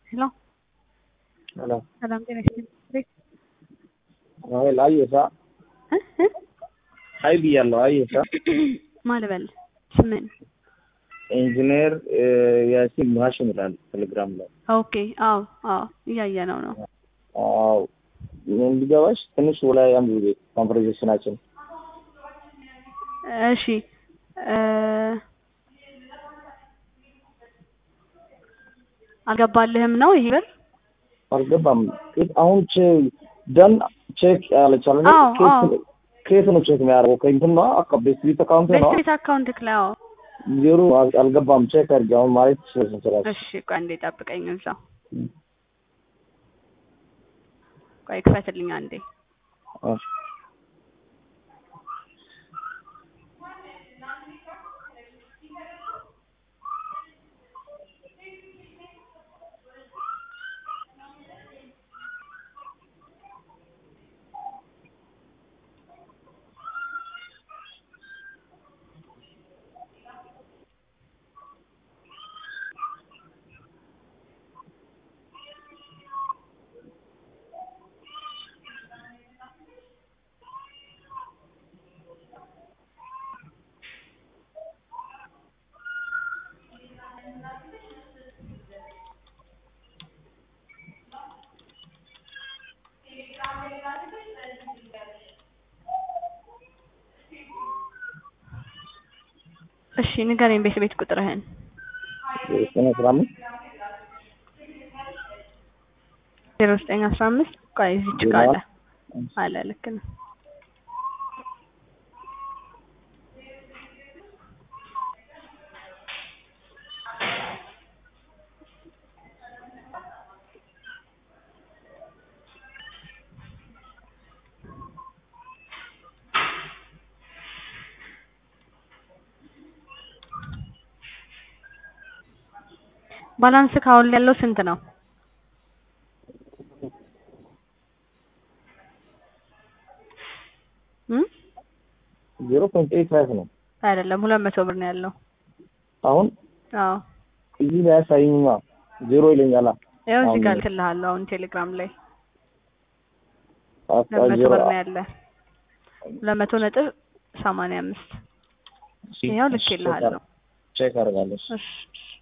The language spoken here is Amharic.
Hello. Hello. Salam ጤና ይስጥልኝ። አይ ላይሳ አይ ብያለሁ። አይሳ ማለበል ስምን ኢንጂነር ያሲን ማሽን ይላል ቴሌግራም ላይ። ኦኬ። አዎ እያየነው ነው። አዎ እንዲገባሽ ትንሽ ወላይ አንዱ ኮንቨርሴሽናችን። እሺ አልገባልህም ነው ይሄ ብር? አልገባም። አሁን ደን ቼክ ያለቻለ ከየት ነው ቼክ የሚያደርገው? ከእንትን ነው ቤት አካውንት ነው። ቤት አካውንት ክላው ዜሮ አልገባም። ቼክ አድርጊ አሁን ማለት ይችላል። እሺ ቆይ አንዴ ጠብቀኝ እዛው። ቆይ ክፈትልኝ አንዴ። እሺ ንገረኝ ቤት ቁጥርህን። 0915 ቆይ እዚች ጋር አለ ልክ ነው። ባላንስ ካሁን ያለው ስንት ነው? 0.85 ነው አይደለም 200 ብር ነው ያለው አሁን። አዎ እዚህ ላይ ሳይኝማ ዜሮ ይለኛል። ያው እዚህ ጋር ልክልሃለሁ አሁን ቴሌግራም ላይ 200 ብር ነው ያለ 200.85 ይሄው ልክልሃለሁ። ቼክ አድርጋለሁ። እሺ